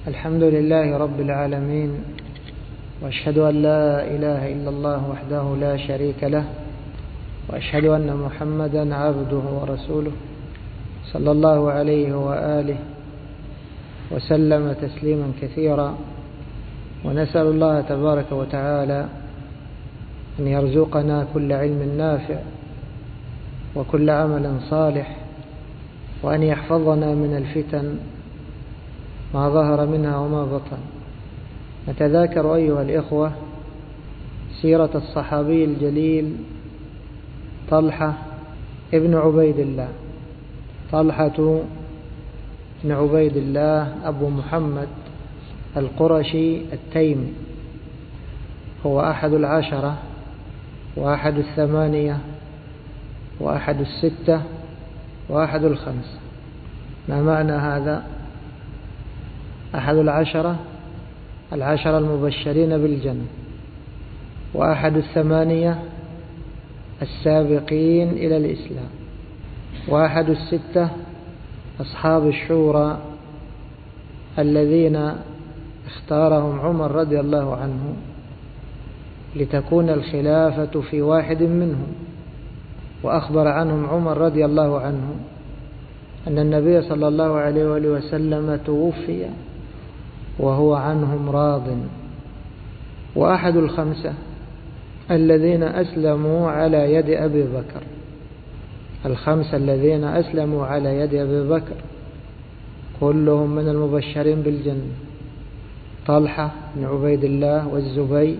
الحمد لله رب العالمين، وأشهد أن لا إله إلا الله وحده لا شريك له، وأشهد أن محمدا عبده ورسوله صلى الله عليه وآله وسلم تسليما كثيرا. ونسأل الله تبارك وتعالى أن يرزقنا كل علم نافع وكل عمل صالح، وأن يحفظنا من الفتن ما ظهر منها وما بطن. نتذاكر أيها الإخوة سيرة الصحابي الجليل طلحة ابن عبيد الله. طلحة ابن عبيد الله أبو محمد القرشي التيمي، هو أحد العشرة وأحد الثمانية وأحد الستة وأحد الخمسة. ما معنى هذا؟ أحد العشرة المبشرين بالجنة، وأحد الثمانية السابقين إلى الإسلام، وأحد الستة أصحاب الشورى الذين اختارهم عمر رضي الله عنه لتكون الخلافة في واحد منهم. وأخبر عنهم عمر رضي الله عنه أن النبي صلى الله عليه وآله وسلم توفي وهو عنهم راض. وأحد الخمسة الذين أسلموا على يد أبي بكر، الخمسة الذين أسلموا على يد أبي بكر كلهم من المبشرين بالجنة: طلحة بن عبيد الله، والزبير،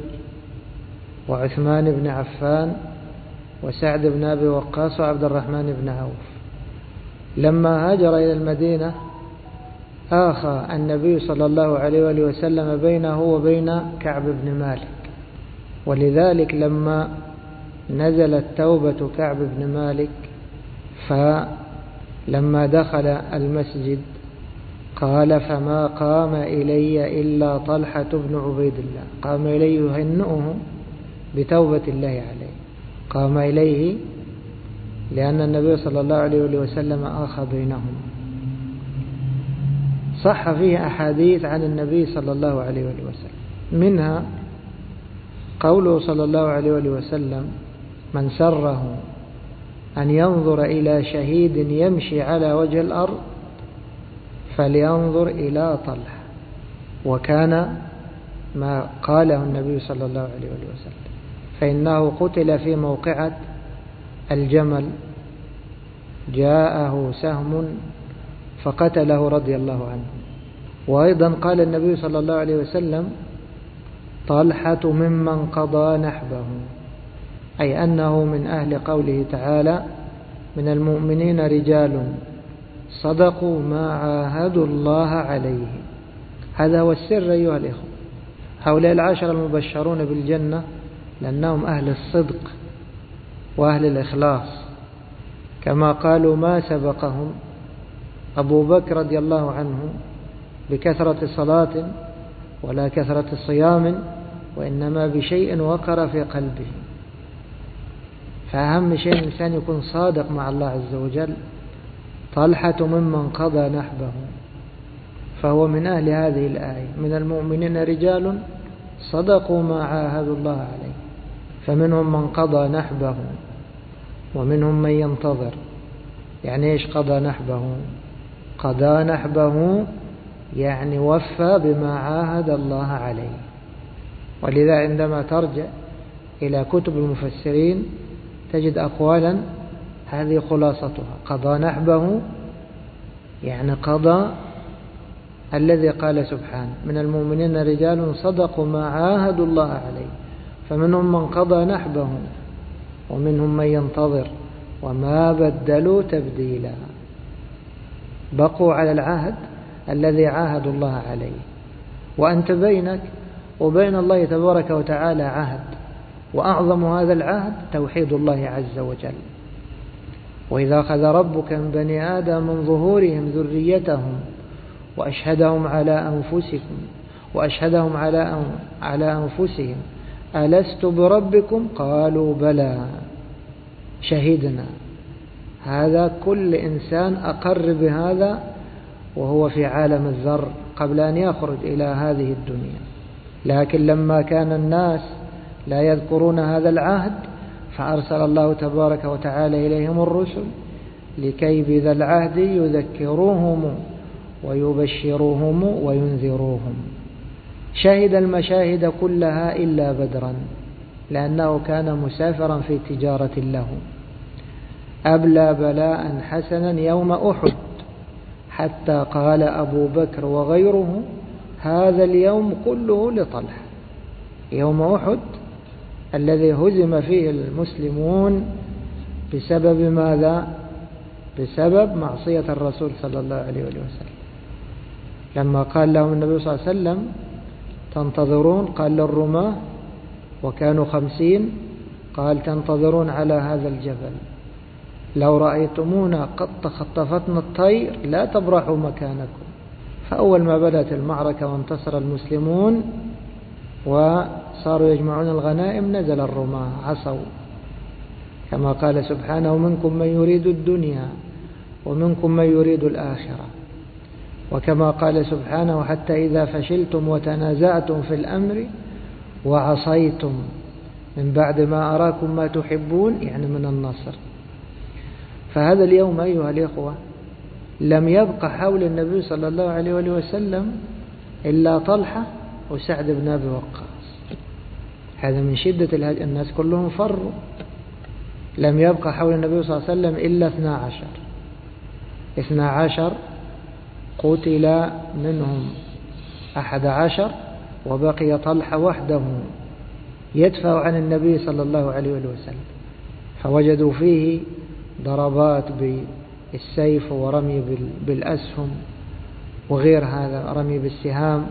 وعثمان بن عفان، وسعد بن أبي وقاص، وعبد الرحمن بن عوف. لما هاجر إلى المدينة آخى النبي صلى الله عليه وآله وسلم بينه وبين كعب بن مالك، ولذلك لما نزلت توبة كعب بن مالك فلما دخل المسجد قال: فما قام إلي إلا طلحة بن عبيد الله. قام إليه يهنئه بتوبة الله عليه، قام إليه لأن النبي صلى الله عليه وسلم آخى بينهم. صح فيه أحاديث عن النبي صلى الله عليه وسلم، منها قوله صلى الله عليه وسلم: من سره أن ينظر إلى شهيد يمشي على وجه الأرض فلينظر إلى طلحة. وكان ما قاله النبي صلى الله عليه وسلم، فإنه قتل في موقعة الجمل، جاءه سهم فقتله رضي الله عنه. وأيضا قال النبي صلى الله عليه وسلم: طلحة ممن قضى نحبه، أي أنه من أهل قوله تعالى: من المؤمنين رجال صدقوا ما عاهدوا الله عليه. هذا هو السر أيها الإخوة. هؤلاء العشر المبشرون بالجنة لأنهم أهل الصدق وأهل الإخلاص، كما قالوا: ما سبقهم أبو بكر رضي الله عنه بكثرة صلاة ولا كثرة صيام، وإنما بشيء وقر في قلبه. فأهم شيء الإنسان يكون صادق مع الله عز وجل. طلحة ممن قضى نحبه، فهو من أهل هذه الآية: من المؤمنين رجال صدقوا ما عاهدوا الله عليه. فمنهم من قضى نحبه ومنهم من ينتظر. يعني إيش قضى نحبه؟ قضى نحبه يعني وفى بما عاهد الله عليه. ولذا عندما ترجع إلى كتب المفسرين تجد أقوالا هذه خلاصتها: قضى نحبه يعني قضى الذي قال سبحانه: من المؤمنين رجال صدقوا ما عاهدوا الله عليه. فمنهم من قضى نحبه ومنهم من ينتظر وما بدلوا تبديلا. بقوا على العهد الذي عاهدوا الله عليه. وأنت بينك وبين الله تبارك وتعالى عهد، وأعظم هذا العهد توحيد الله عز وجل. وإذا أخذ ربك من بني آدم من ظهورهم ذريتهم وأشهدهم على أنفسهم ألست بربكم قالوا بلى شهدنا. هذا كل إنسان أقر بهذا وهو في عالم الذر قبل أن يخرج إلى هذه الدنيا. لكن لما كان الناس لا يذكرون هذا العهد فأرسل الله تبارك وتعالى إليهم الرسل لكي بذا العهد يذكروهم ويبشروهم وينذروهم. شهد المشاهد كلها إلا بدرا لأنه كان مسافرا في تجارة له. أبلى بلاء حسنا يوم أحد حتى قال أبو بكر وغيره هذا اليوم كله لطلحة. يوم أحد الذي هزم فيه المسلمون بسبب ماذا؟ بسبب معصية الرسول صلى الله عليه وسلم. لما قال لهم النبي صلى الله عليه وسلم تنتظرون، قال للرماة وكانوا 50، قال تنتظرون على هذا الجبل، لو رأيتمونا قد تخطفتنا الطير لا تبرحوا مكانكم. فأول ما بدأت المعركة وانتصر المسلمون وصاروا يجمعون الغنائم نزل الرماة عصوا، كما قال سبحانه منكم من يريد الدنيا ومنكم من يريد الآخرة. وكما قال سبحانه حتى إذا فشلتم وتنازعتم في الأمر وعصيتم من بعد ما أراكم ما تحبون، يعني من النصر. فهذا اليوم أيها الإخوة لم يبق حول النبي صلى الله عليه وسلم إلا طلحة وسعد بن أبي وقاص. هذا من شدة الناس كلهم فروا. لم يبق حول النبي صلى الله عليه وسلم إلا 12 قتل منهم 11 وبقي طلحة وحده يدفع عن النبي صلى الله عليه وسلم. فوجدوا فيه ضربات بالسيف ورمي بالأسهم وغير هذا، رمي بالسهام،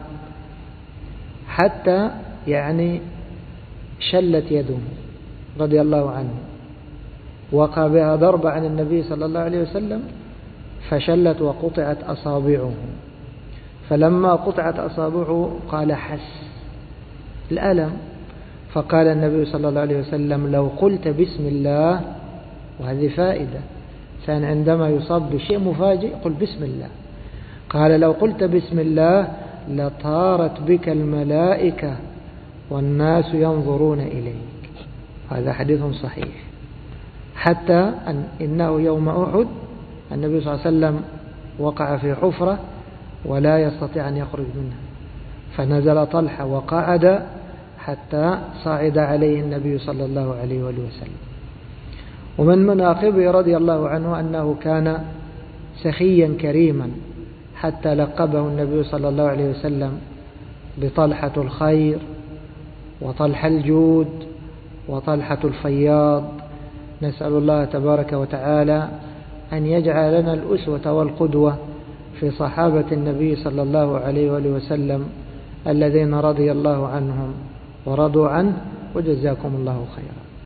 حتى يعني شلت يده رضي الله عنه. وقع بها ضربة عن النبي صلى الله عليه وسلم فشلت وقطعت أصابعه. فلما قطعت أصابعه قال حس الألم، فقال النبي صلى الله عليه وسلم لو قلت بسم الله، وهذه فائدة، كان عندما يصاب بشيء مفاجئ قل بسم الله. قال لو قلت بسم الله لطارت بك الملائكة والناس ينظرون إليك. هذا حديث صحيح. حتى إنه يوم أحد النبي صلى الله عليه وسلم وقع في حفرة ولا يستطيع أن يخرج منها، فنزل طلحة وقعد حتى صعد عليه النبي صلى الله عليه وسلم. ومن مناقبه رضي الله عنه أنه كان سخيا كريما، حتى لقبه النبي صلى الله عليه وسلم بطلحة الخير وطلحة الجود وطلحة الفياض. نسأل الله تبارك وتعالى أن يجعل لنا الأسوة والقدوة في صحابة النبي صلى الله عليه وسلم الذين رضي الله عنهم ورضوا عنه، وجزاكم الله خيرا.